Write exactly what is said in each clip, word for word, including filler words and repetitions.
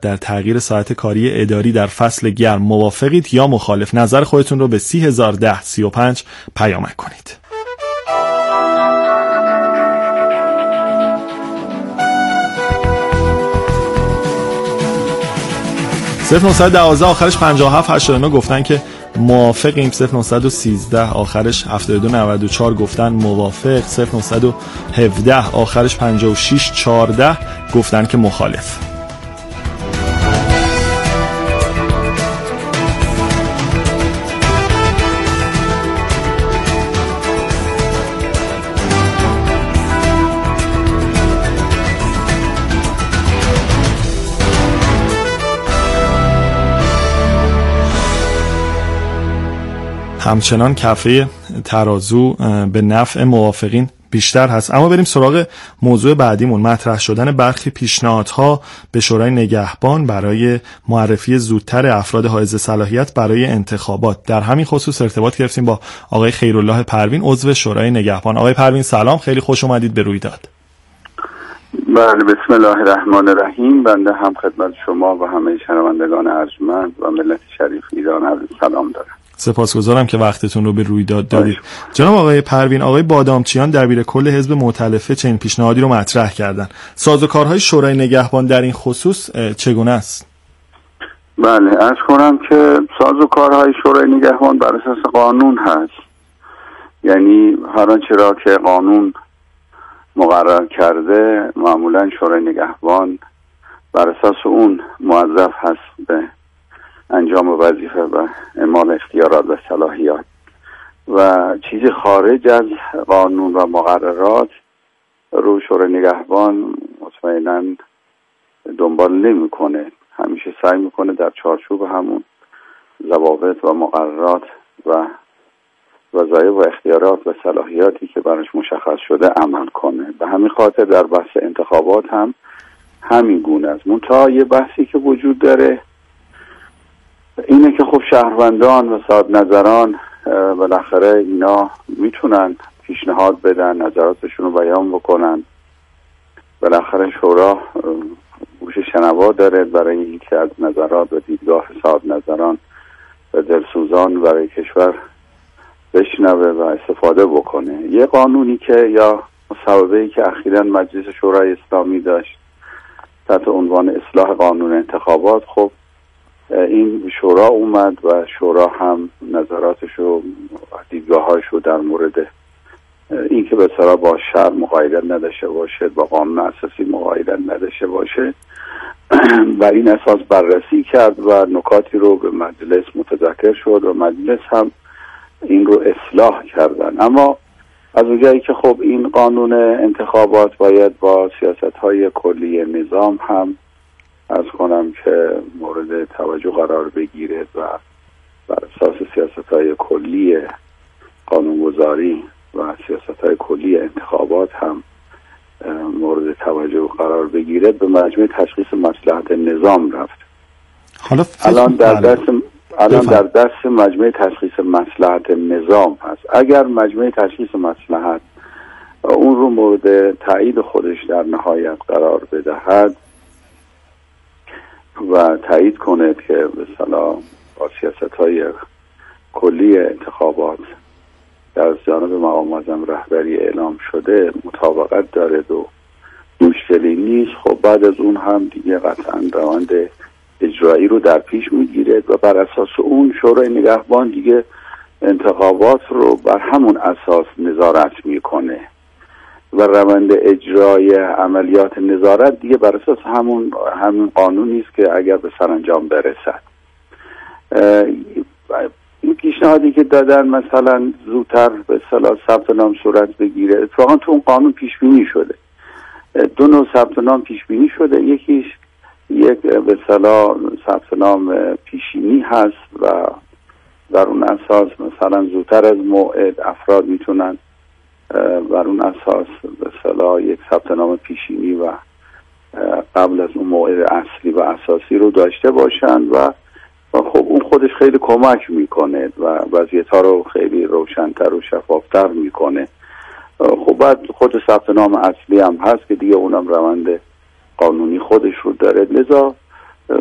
در تغییر ساعت کاری اداری در فصل گرم موافقید یا مخالف؟ نظر خودتون رو به سی هزار ده سی و پنج پیامک کنید. صفر نهصد و دوازده آخرش پنجاه و هفت هشتاد و نه گفتن که موافقیم. صفر نهصد و سیزده آخرش هفتاد و دو نود و چهار گفتن موافق. صفر نهصد و هفده آخرش پنجاه و شش چهارده گفتن که مخالف. همچنان کفه ترازو به نفع موافقین بیشتر هست. اما بریم سراغ موضوع بعدیمون، مطرح شدن برخی پیشنهادها به شورای نگهبان برای معرفی زودتر افراد حائز صلاحیت برای انتخابات. در همین خصوص ارتباط گرفتیم با آقای خیرالله پروین، عضو شورای نگهبان. آقای پروین سلام، خیلی خوش اومدید به رویداد. بله، بسم الله الرحمن الرحیم. بنده هم خدمت شما و همه شنوندگان ارجمند و ملت شریف ایران عرض سلام دارم. سپاسگزارم که وقتتون رو به رویداد دادید. جناب آقای پروین، آقای بادامچیان دبیر کل حزب مؤتلفه چنین پیشنهادی رو مطرح کردن. سازوکارهای شورای نگهبان در این خصوص چگونه است؟ بله، عرض کنم که سازوکارهای شورای نگهبان بر اساس قانون هست. یعنی هر آنچه را که قانون مقرر کرده معمولا شورای نگهبان بر اساس اون موظف هست به انجام وظیفه و اعمال اختیارات و صلاحیات و چیزی خارج از قانون و مقررات رو شورای نگهبان مطمئناً دنبال نمی‌کنه. همیشه سعی میکنه در چارچوب همون ضوابط و مقررات و وظایف و اختیارات و صلاحیاتی که براش مشخص شده عمل کنه. به همین خاطر در بحث انتخابات هم همین گونه است. منتها یه بحثی که وجود داره اینه که خب شهروندان و صاحب نظران بالاخره اینا میتونن پیشنهاد بدن، نظراتشون رو بیان بکنن. بالاخره شورا گوش شنوا داره برای اینکه از نظرات و دیدگاه صاحب نظران و دلسوزان برای کشور بشنوه و استفاده بکنه. یه قانونی که یا مصوبه‌ای که اخیراً مجلس شورای اسلامی داشت تحت عنوان اصلاح قانون انتخابات، خب این شورا اومد و شورا هم نظراتش و دیدگاه‌هاش رو در مورد این که به اصطلاح با شرع مقایدت نداشته باشه، با قانون اساسی مقایدت نداشته باشه بر این اساس بررسی کرد و نکاتی رو به مجلس متذکر شد و مجلس هم این رو اصلاح کردن. اما از اونجایی که خب این قانون انتخابات باید با سیاست‌های کلی نظام هم از کنم که مورد توجه قرار بگیره و بر اساس سیاست‌های کلی قانونگذاری و سیاست‌های کلی انتخابات هم مورد توجه قرار بگیره، به مجمع تشخیص مصلحت نظام رفت. حالا الان در دست الان در دست مجمع تشخیص مصلحت نظام هست. اگر مجمع تشخیص مصلحت اون رو مورد تایید خودش در نهایت قرار بدهد و تایید کنه که به اصطلاح با سیاست‌های کلی انتخابات در جانب مقام معظم رهبری اعلام شده مطابقت دارد و مشکلی نیست، خب بعد از اون هم دیگه قطعا روند اجرایی رو در پیش میگیره و بر اساس اون شورای نگهبان دیگه انتخابات رو بر همون اساس نظارت میکنه و روند اجرای عملیات نظارت دیگه بر اساس همون همون قانونی است که اگر به سرانجام برسد. این پیشنهادی که دادن مثلا زودتر به اصطلاح ثبت نام صورت بگیره، اتفاقا تو اون قانون پیش بینی شده. دو نوع ثبت نام پیش بینی شده، یکیش یک به اصطلاح ثبت نام پیشینی هست و بر اون اساس مثلا زودتر از موعد افراد میتونن بر اون اساس به اصطلاح یک ثبت نام پیشینی و قبل از اون موعد اصلی و اساسی رو داشته باشن و خب اون خودش خیلی کمک میکنه و وضعیت ها رو خیلی روشن‌تر و شفافتر میکنه. خب بعد خود ثبت نام اصلی هم هست که دیگه اونم روند قانونی خودش رو داره. لذا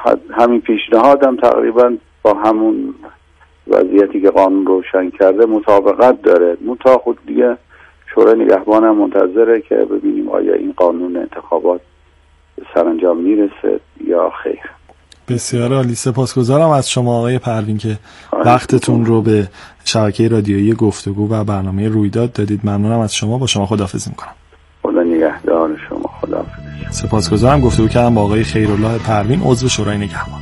همین پیشنهادم تقریبا با همون وضعیتی که قانون روشن کرده مطابقت داره. منتها خود دیگه شورای نگهبان هم منتظره که ببینیم آیا این قانون انتخابات به سرانجام میرسه یا خیر. بسیار عالی، سپاسگزارم از شما آقای پروین که وقتتون رو به شبکه رادیویی گفتگو و برنامه رویداد دادید. ممنونم از شما. با شما خداحافظی میکنم. خدا نگهدار شما. خداحافظ. سپاسگزارم. گفتگو کردم با آقای خیرالله پروین، عضو شورای نگهبان.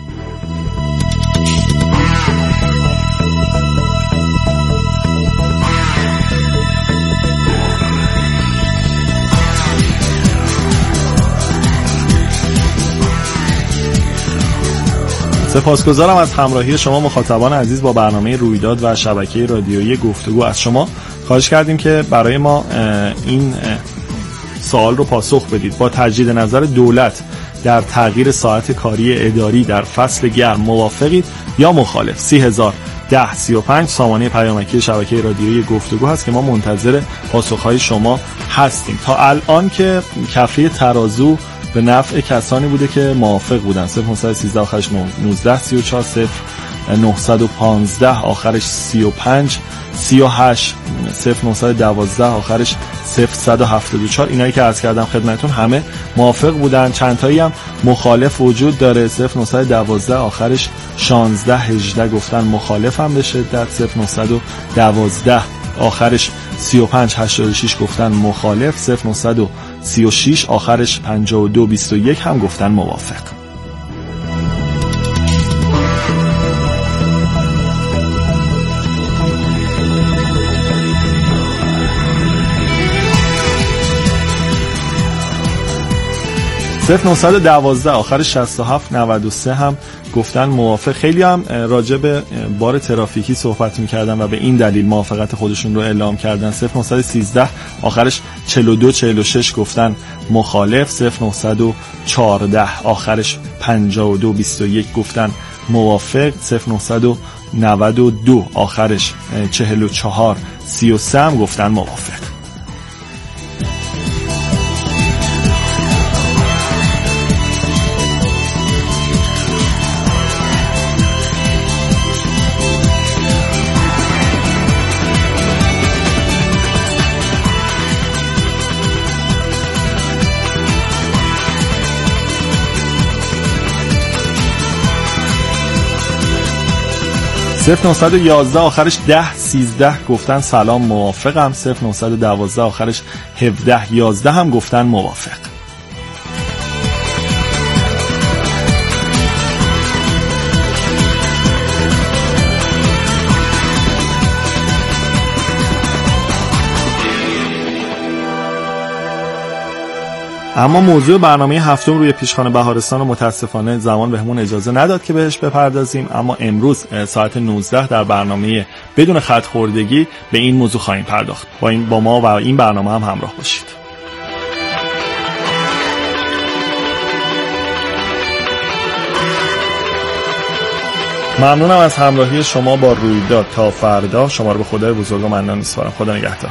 سپاسگزارم از همراهی شما مخاطبان عزیز با برنامه رویداد و شبکه رادیویی گفتگو. از شما خواهش کردیم که برای ما این سوال رو پاسخ بدید. با تجدید نظر دولت در تغییر ساعت کاری اداری در فصل گرم موافقید یا مخالف؟ سی هزار ده سی و پنج سامانه پیامکی شبکه رادیویی گفتگو هست که ما منتظر پاسخهای شما هستیم. تا الان که کفه ترازو به نفع کسانی بوده که موافق بودن. صفر نه یک سه آخرش نوزده سی و چهار، صفر نه یک پنج آخرش سی و پنج سی و هشت، صفر نه یک دو آخرش صفر یک هفت چهار. اینایی که عرض کردم خدمتون همه موافق بودن. چند تایی هم مخالف وجود داره. صفر نه یک دو آخرش شانزده هجده گفتن مخالف هم به شدت. صفر نه یک دو آخرش سی و پنج هشتاد و شش گفتن مخالف. صفر نه سی و شش آخرش پنجاه و دو بیست و یک هم گفتن موافق. صفر نه یک دو آخر شصت و هفت نود و سه هم گفتن موافق. خیلی هم راجع به بار ترافیکی صحبت می‌کردن و به این دلیل موافقت خودشون رو اعلام کردن. صفر نه یک سه آخرش چهل و دو چهل و شش گفتن مخالف. صفر نه یک چهار آخرش پنجاه و دو بیست و یک گفتن موافق. صفر نه نه دو آخرش چهل و چهار سی و سه هم گفتن موافق. صفر نه یک یک آخرش ده سیزده گفتن سلام موافقم. صفر نه یک دو آخرش هفده یازده هم گفتن موافق. اما موضوع برنامه هفتم روی پیشخوان بهارستان و متاسفانه زمان بهمون اجازه نداد که بهش بپردازیم، اما امروز ساعت نوزده در برنامه بدون خط خوردگی به این موضوع خواهیم پرداخت. با این با ما و این برنامه هم همراه باشید. ممنونم از همراهی شما با رویداد. تا فردا شما رو به خدای بزرگ و منان میسپارم. خدا نگهدار.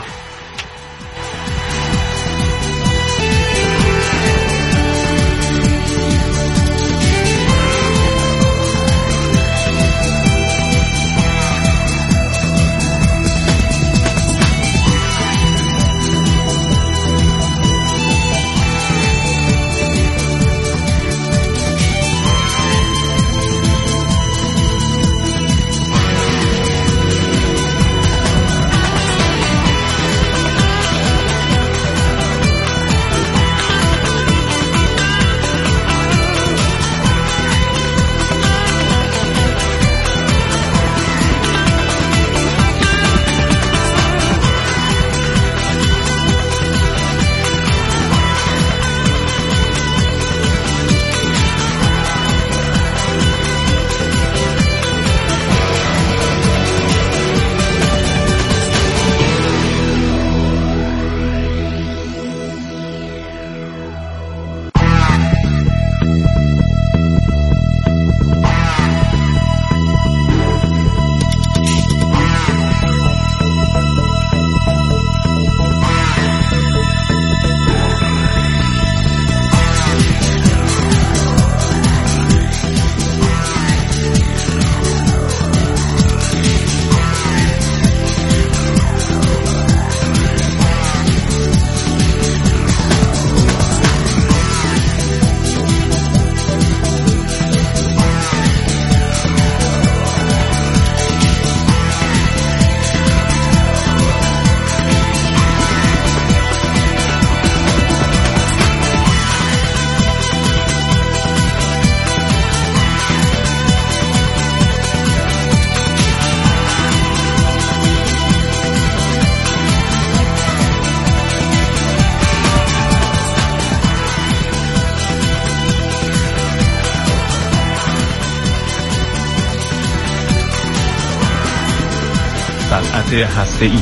صنعت هسته‌ای.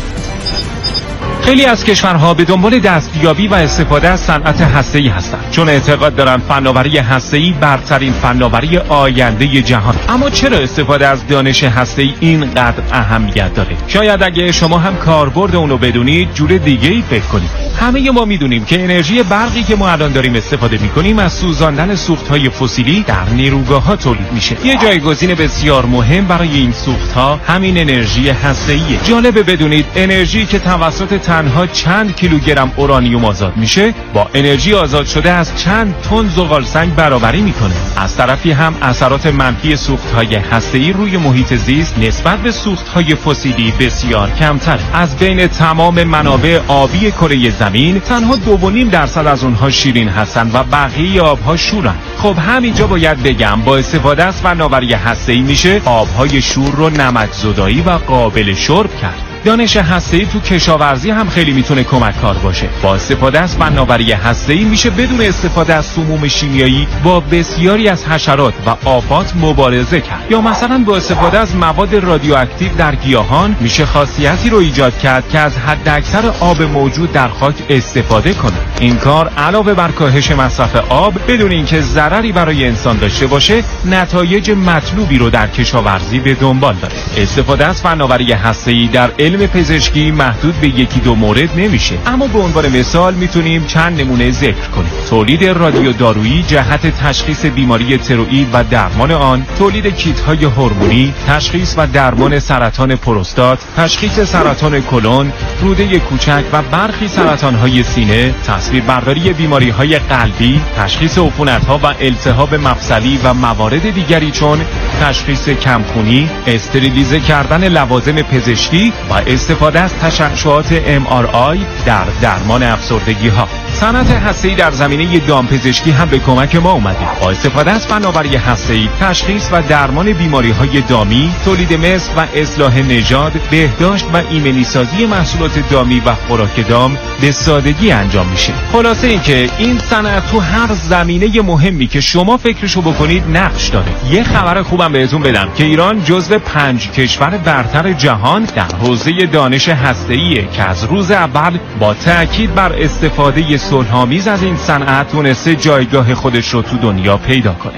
خیلی از کشورها به دنبال دستیابی و استفاده از صنعت هسته‌ای هستند، چون اعتقاد دارند فناوری هسته‌ای برترین فناوری آینده جهان. اما چرا استفاده از دانش هسته‌ای اینقدر اهمیت داره؟ شاید اگه شما هم کاربرد اون رو بدونید جور دیگه‌ای فکر کنید. همه ما میدونیم که انرژی برقی که ما الان داریم استفاده می‌کنیم از سوزاندن سوخت‌های فسیلی در نیروگاه‌ها تولید میشه. یه جایگزین بسیار مهم برای این سوخت‌ها همین انرژی هسته‌ایه. جالبه بدونید انرژی که توسط تنها چند کیلوگرم اورانیوم آزاد میشه با انرژی آزاد شده از چند تن زغالسنگ برابری میکنه. از طرفی هم اثرات منفی سوخت‌های هسته‌ای روی محیط زیست نسبت به سوخت‌های فسیلی بسیار کمتر. از بین تمام منابع آبی کره زمین تنها دو و نیم درصد از اونها شیرین هستن و بقیه آبها شورن. خب همینجا باید بگم با استفاده از فناوری هسته‌ای میشه آبهای شور رو نمک‌زدایی و قابل شرب کرد. دانش هسته‌ای تو کشاورزی هم خیلی میتونه کمک کار باشه. با استفاده از فناوری هسته‌ای میشه بدون استفاده از سموم شیمیایی با بسیاری از حشرات و آفات مبارزه کرد. یا مثلا با استفاده از مواد رادیواکتیو در گیاهان میشه خاصیتی رو ایجاد کرد که از حداکثر آب موجود در خاک استفاده کنه. این کار علاوه بر کاهش مصرف آب بدون اینکه ضرری برای انسان داشته باشه، نتایج مطلوبی رو در کشاورزی به دنبال داره. استفاده از فناوری هسته‌ای در علم پزشکی محدود به یکی دو مورد نمیشه، اما به عنوان مثال میتونیم چند نمونه ذکر کنیم. تولید رادیو دارویی جهت تشخیص بیماری تروئید و درمان آن، تولید کیت‌های هورمونی، تشخیص و درمان سرطان پروستات، تشخیص سرطان کلون، روده کوچک و برخی سرطان‌های سینه، تصویربرداری بیماری‌های قلبی، تشخیص عفونت‌ها و التهاب مفصلی و موارد دیگری چون تشخیص کمخونی، استریلیزه کردن لوازم پزشکی و استفاده از تشعشعات ام آر آی در درمان افسردگی ها. صنعت هسته‌ای در زمینه دامپزشکی هم به کمک ما اومده. با استفاده از فناوری هسته‌ای تشخیص و درمان بیماری‌های دامی، تولید مثل و اصلاح نژاد، بهداشت و ایمنی‌سازی محصولات دامی و خوراک دام به سادگی انجام میشه. خلاصه اینکه این صنعت تو هر زمینه مهمی که شما فکرشو بکنید نقش داره. یه خبر خوبم بهتون بدم که ایران جزو پنج کشور برتر جهان در حوزه دانش هسته‌ایه که از روز اول با تأکید بر استفاده صلح‌آمیز از این صنعت تونسته جایگاه خودش رو تو دنیا پیدا کنه.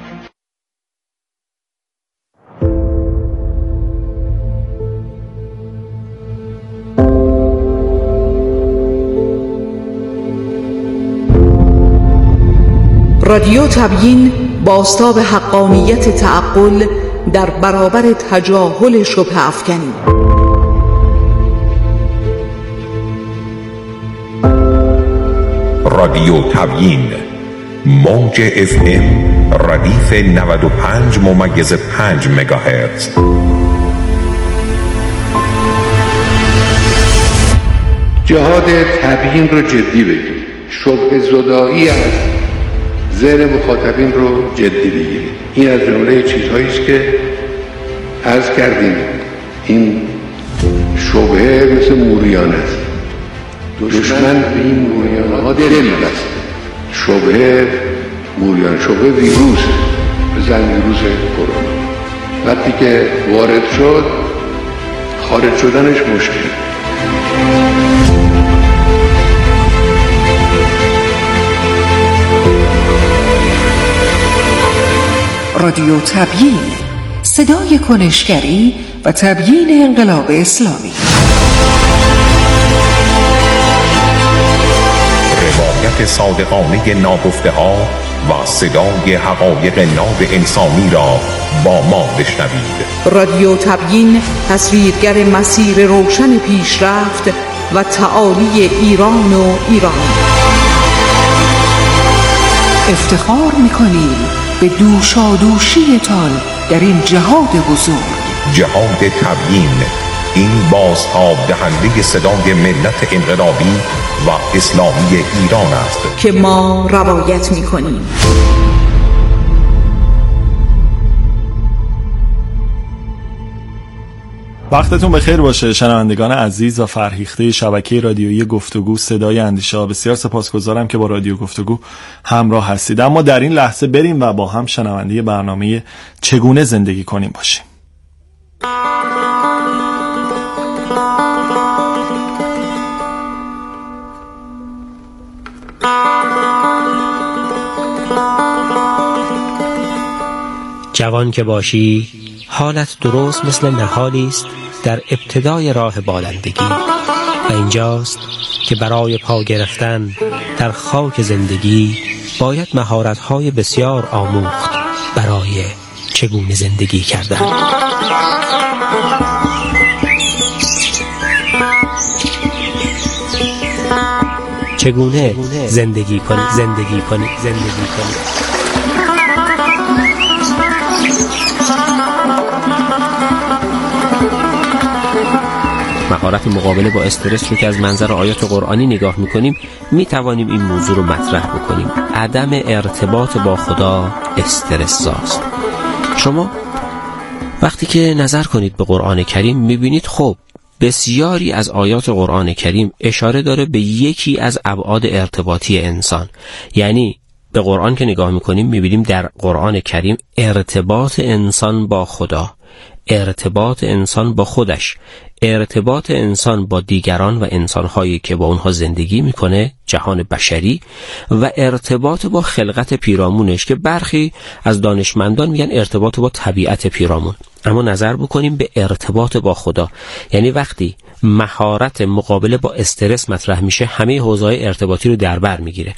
رادیو تبیین بازتاب حقانیت تعقل در برابر تجاهل شبه افکنی. رادیو تبیین موج اف ام ردیف نود و پنج ممیز پنج مگاهرتز. جهاد تبیین رو جدی بگیرید. شبه زدایی از ذهن مخاطبین رو جدی بگیرید. این از جمله چیزهایی است که عرض کردیم این شبهه مثل موریان است. دشمن به این موریان ها دل بسته. شبهه موریان، شبهه ویروس، بزن ویروس کرونا. وقتی که وارد شد خارج شدنش مشکل. رادیو تبیین، صدای کنشگری و تبیین انقلاب اسلامی. روایت صادقانه ناگفته ها و صدای حقایق ناب انسانی را با ما بشنوید. رادیو تبیین تصویرگر مسیر روشن پیشرفت و تعالی ایران و ایران. افتخار می‌کنیم به دوشادوشیتان در این جهاد بزرگ. جهاد تبیین، این بازتاب دهنده صدای ملت انقلابی و اسلامی ایران است که ما روایت می‌کنیم. وقتتون بخیر باشه شنوندگان عزیز و فرهیخته شبکه رادیویی گفتگو صدای اندیشه. بسیار سپاسگزارم که با رادیو گفتگو همراه هستید. اما در این لحظه بریم و با هم شنونده برنامه چگونه زندگی کنیم باشیم. جوان که باشی حالت درست مثل نهالی است در ابتدای راه بالندگی و اینجاست که برای پا گرفتن در خاک زندگی باید مهارت‌های بسیار آموخت برای چگونه زندگی کردن. چگونه زندگی کنی زندگی کنی زندگی کنی مهارت مقابله با استرس رو که از منظر آیات قرآنی نگاه میکنیم میتوانیم این موضوع رو مطرح بکنیم. عدم ارتباط با خدا استرس زاست. شما وقتی که نظر کنید به قرآن کریم میبینید خب بسیاری از آیات قرآن کریم اشاره داره به یکی از ابعاد ارتباطی انسان. یعنی به قرآن که نگاه میکنیم میبینیم در قرآن کریم ارتباط انسان با خدا، ارتباط انسان با خودش، ارتباط انسان با دیگران و انسانهایی که با اونها زندگی میکنه، جهان بشری، و ارتباط با خلقت پیرامونش که برخی از دانشمندان میگن ارتباط با طبیعت پیرامون. اما نظر بکنیم به ارتباط با خدا، یعنی وقتی مهارت مقابله با استرس مطرح میشه همه حوزه‌های ارتباطی رو در بر میگیره.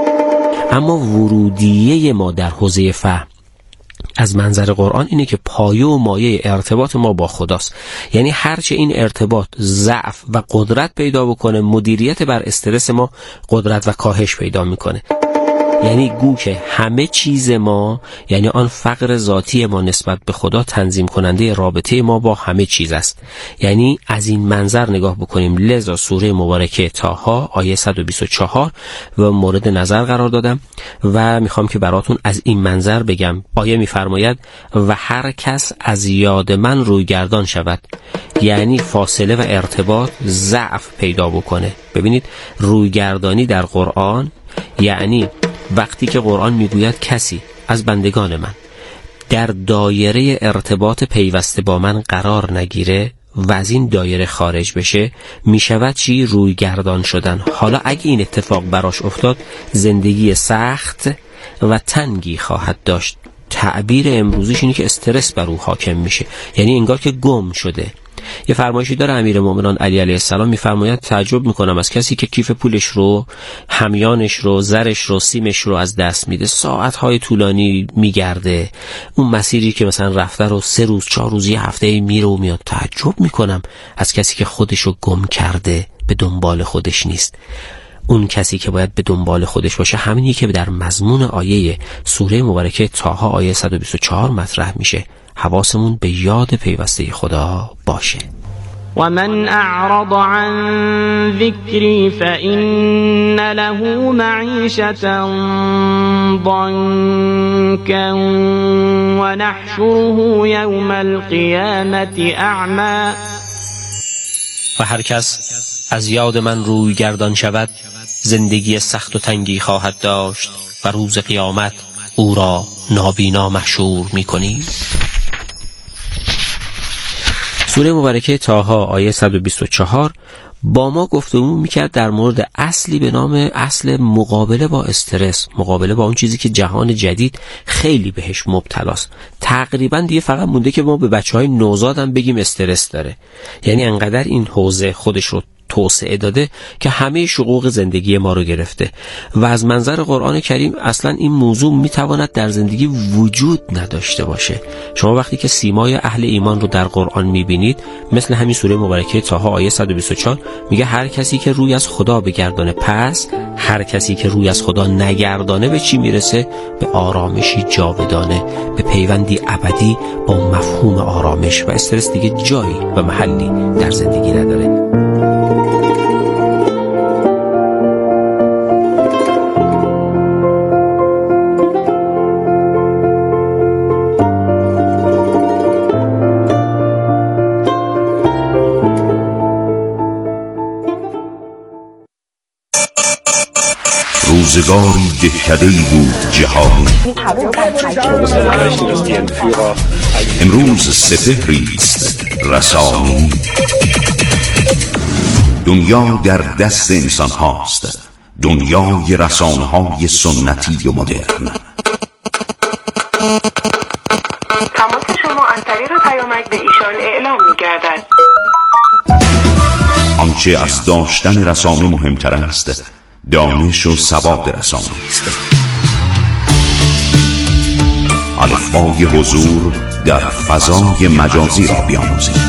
اما ورودیه ما در حوزه فهم از منظر قرآن اینه که پایه و مایه ارتباط ما با خداست. یعنی هرچه این ارتباط ضعف و قدرت پیدا بکنه، مدیریت بر استرس ما قدرت و کاهش پیدا میکنه. یعنی گو که همه چیز ما، یعنی آن فقر ذاتی ما نسبت به خدا تنظیم کننده رابطه ما با همه چیز است. یعنی از این منظر نگاه بکنیم. لذا سوره مبارکه طه آیه صد و بیست و چهار و مورد نظر قرار دادم و میخوام که براتون از این منظر بگم. آیه میفرماید و هر کس از یاد من رویگردان شود، یعنی فاصله و ارتباط ضعف پیدا بکنه. ببینید رویگردانی در قرآن یعنی وقتی که قرآن میگوید کسی از بندگان من در دایره ارتباط پیوسته با من قرار نگیره و از این دایره خارج بشه، میشود چی؟ روی گردان شدن. حالا اگه این اتفاق براش افتاد زندگی سخت و تنگی خواهد داشت. تعبیر امروزیش اینه که استرس بر او حاکم میشه، یعنی انگار که گم شده. یه فرمایشی داره امیرالمومنین علی علیه السلام، میفرماید تعجب میکنم از کسی که کیف پولش رو، همیانش رو، زرش رو، سیمش رو از دست میده، ساعتهای طولانی میگرده، اون مسیری که مثلا رفته رو سه روز چهار روز یه هفته میره و میاد. تعجب میکنم از کسی که خودش رو گم کرده، به دنبال خودش نیست. اون کسی که باید به دنبال خودش باشه همینی که در مضمون آیه سوره مبارکه طه آیه صد و بیست و چهار مطرح میشه. حواسمون به یاد پیوسته خدا باشه. و من اعرض عن ذکری فإن له معیشة ضنکا و نحشره یوم القیامة اعما. و هر کس از یاد من روی گردان شود زندگی سخت و تنگی خواهد داشت و روز قیامت او را نابینا محشور می‌کنی. سوره مبارکه طه آیه صد و بیست و چهار با ما گفتگو میکرد در مورد اصلی به نام اصل مقابله با استرس، مقابله با اون چیزی که جهان جدید خیلی بهش مبتلاست. تقریبا دیگه فقط مونده که ما به بچهای نوزاد هم بگیم استرس داره. یعنی انقدر این حوزه خودش رو توسعه داده که همه شقوق زندگی ما رو گرفته و از منظر قرآن کریم اصلا این موضوع میتواند در زندگی وجود نداشته باشه. شما وقتی که سیمای اهل ایمان رو در قرآن میبینید، مثل همین سوره مبارکه طه آیه صد و بیست و چهار میگه هر کسی که روی از خدا بگردانه، پس هر کسی که روی از خدا نگردانه به چی میرسه؟ به آرامشی جاودانه، به پیوندی ابدی با مفهوم آرامش و استرس دیگه جایی و محلی در زندگی نداره. روزگاری دهکده‌ای بود جهانی، امروز سپهری است رسانی. دنیا در دست انسان هاست، دنیای رسانه های سنتی و مدرن. آنچه از داشتن رسانه مهمتر است دانش و سواد رسانه است. الفبای حضور در فضای مجازی را بیاموزید.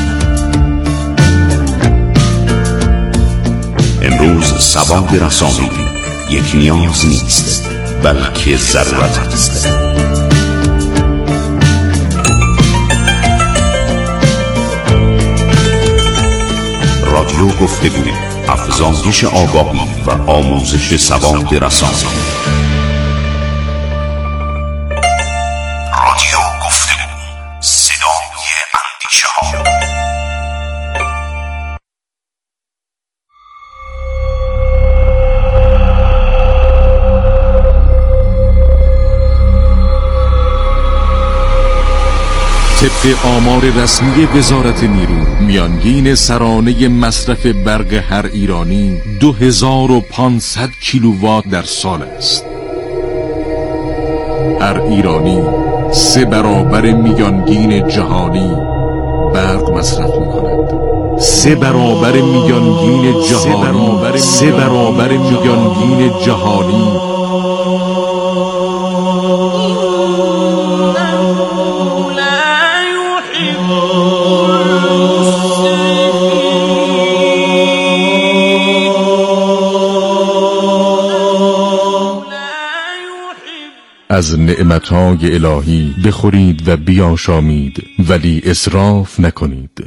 امروز سواد رسانه‌ای یک نیاز نیست بلکه ضرورت است. رادیو گفتگو، افزایش آگاهی و آموزش سواد رسانه‌ای. رادیو گفتگو، صدای اندیشه ها. طبق آمار رسمی وزارت نیرو، میانگین سرانه مصرف برق هر ایرانی دو هزار و پانصد کیلووات در سال است. هر ایرانی سه برابر میانگین جهانی برق مصرف می‌کند. سه برابر میانگین جهانی سه برابر میانگین جهانی از نعمتهای الهی بخورید و بیاشامید، ولی اسراف نکنید.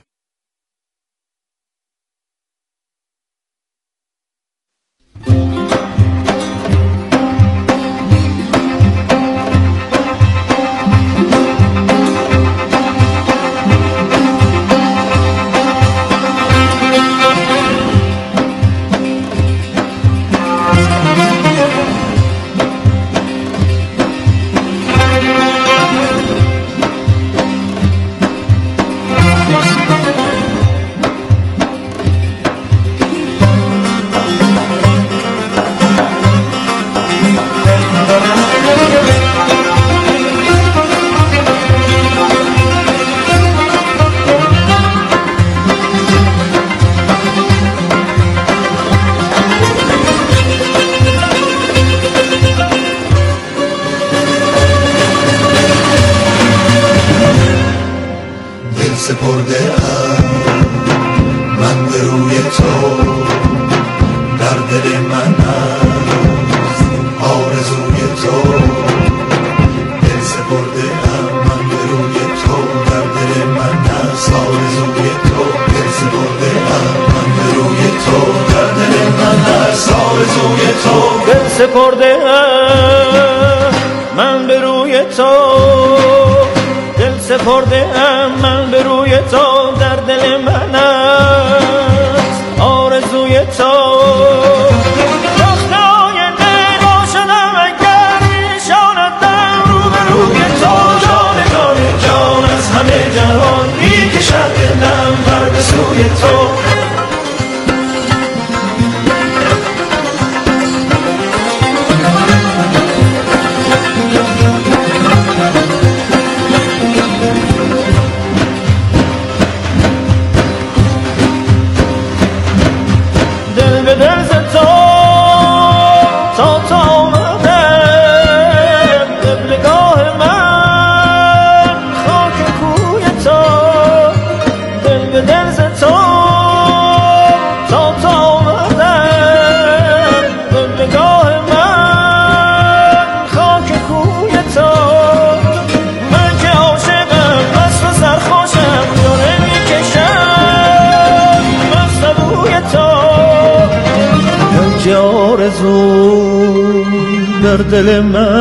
در دل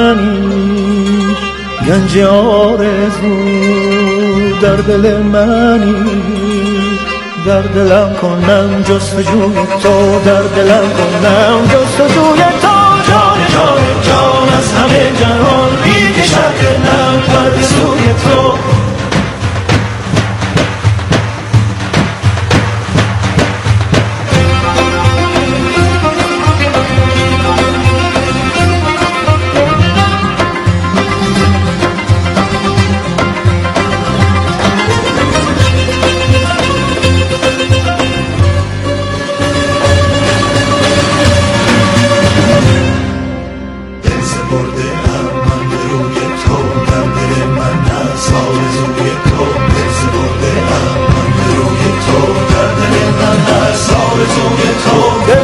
منی، گنج آرزو در دل منی، در دلم کنم جستجوی تو، در دلم کنم جستجوی تو. جان جان جان از همه جهان میکشد دلم پر سوی تو.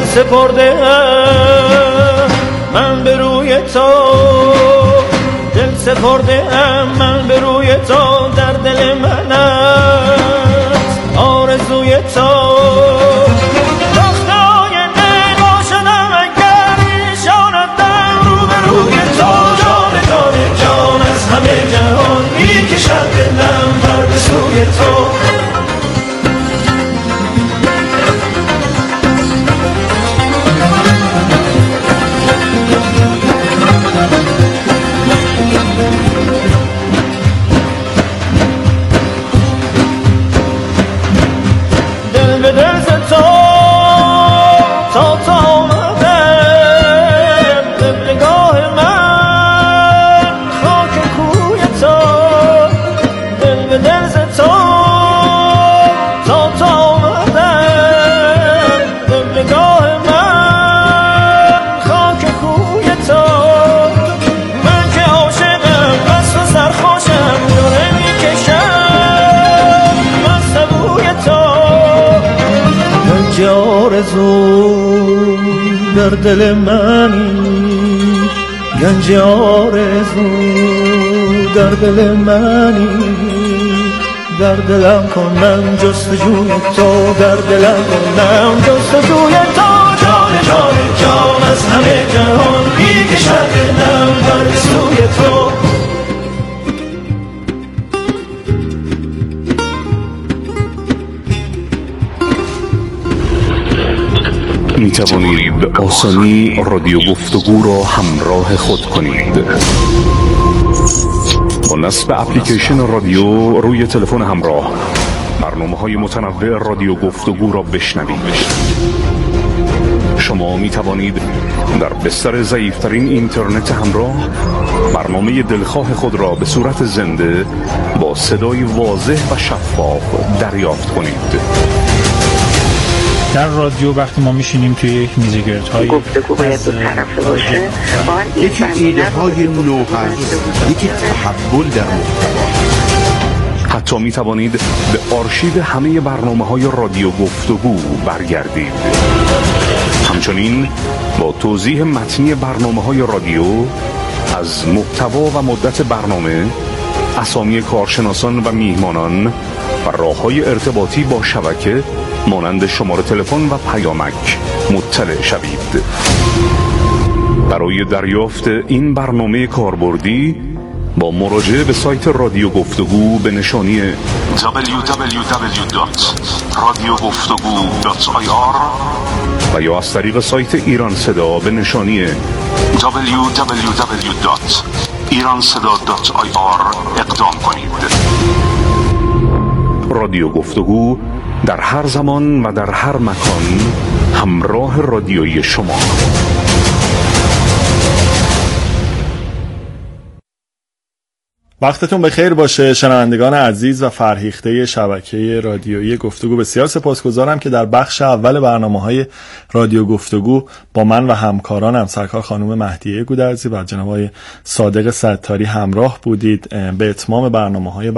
سپرده من به روی تو، دل سپرده من به روی تو، در دل من است آرزوی تو. دلم بر به سوی تو، دل به دل ز تو تا تا آمدم، قبلگاه من خاک کوی تو، دل به دل ز تو تا تا آمدم، قبلگاه من خاک کوی تو. من که عاشقم بس و سرخوشم، دوره میکشم مست بوی تو. گنج آرزو در دل منی، گنج آرزو در دل منی، در دلم کنم جستجوی تو، در دلم کنم جستجوی تو. جان جان جان از همه جهان میکشد دلم بر سوی تو. می توانید به آسانی رادیو گفتگو را همراه خود کنید. با نصب اپلیکیشن رادیو روی تلفن همراه برنامه‌های متنوع رادیو گفتگو را بشنوید. شما می توانید در بستر ضعیف‌ترین اینترنت همراه برنامه دلخواه خود را به صورت زنده با صدای واضح و شفاف دریافت کنید. در رادیو وقتی ما میشینیم توی یک میزگردهای گفتگو باید دو طرفه باشه، یکی ایده های نو هست، یکی تحول در محتوا. حتی می توانید به آرشیو همه برنامه های رادیو گفتگو برگردید. همچنین با توضیح متنی برنامه های رادیو از محتوا و مدت برنامه، اسامی کارشناسان و میهمانان و راه‌های ارتباطی با شبکه مانند شماره تلفن و پیامک مطلع شوید. برای دریافت این برنامه کاربردی با مراجعه به سایت رادیو گفتگو به نشانی دبلیو دبلیو دبلیو دات رادیو گفتگو دات آی آر و یا از طریق سایت ایران صدا به نشانی دبلیو دبلیو دبلیو دات ایران صدا دات آی آر اقدام کنید. رادیو گفتگو در هر زمان و در هر مکان همراه رادیویی شما. وقتتون بخیر باشه شنوندگان عزیز و فرهیخته شبکه رادیویی گفتگو. بسیار سپاسگزارم که در بخش اول برنامه‌های رادیو گفتگو با من و همکارانم سرکار خانم مهدیه گودرزی و جناب آقای صادق ستاری همراه بودید. به اتمام برنامه‌های